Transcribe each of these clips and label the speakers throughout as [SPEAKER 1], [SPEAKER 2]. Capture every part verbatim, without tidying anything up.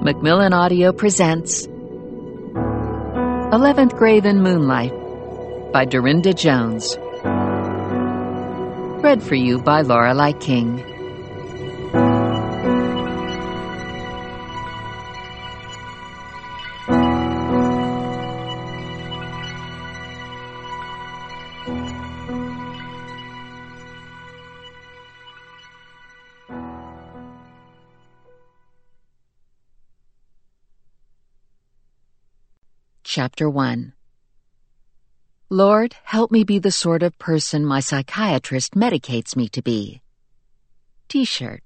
[SPEAKER 1] Macmillan Audio presents Eleventh Grave in Moonlight by Dorinda Jones. Read for you by Lorelei King. Chapter one. Lord, help me be the sort of person my psychiatrist medicates me to be. T-shirt.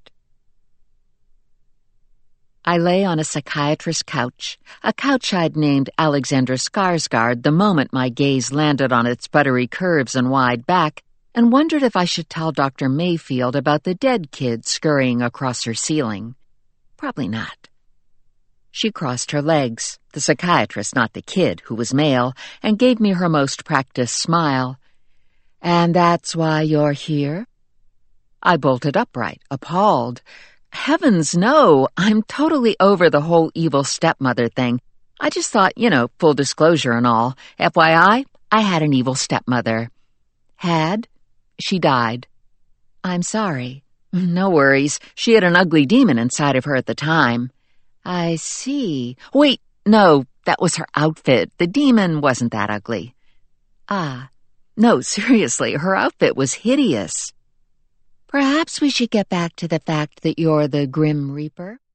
[SPEAKER 1] I lay on a psychiatrist's couch, a couch I'd named Alexander Skarsgård the moment my gaze landed on its buttery curves and wide back, and wondered if I should tell Doctor Mayfield about the dead kid scurrying across her ceiling. Probably not. She crossed her legs, the psychiatrist, not the kid, who was male, and gave me her most practiced smile. "And that's why you're here?" I bolted upright, appalled. Heavens, no! I'm totally over the whole evil stepmother thing. I just thought, you know, full disclosure and all. F Y I, I had an evil stepmother. Had? She died. I'm sorry. No worries. She had an ugly demon inside of her at the time. I see. Wait, no, that was her outfit. The demon wasn't that ugly. Ah, no, seriously, her outfit was hideous. Perhaps we should get back to the fact that you're the Grim Reaper.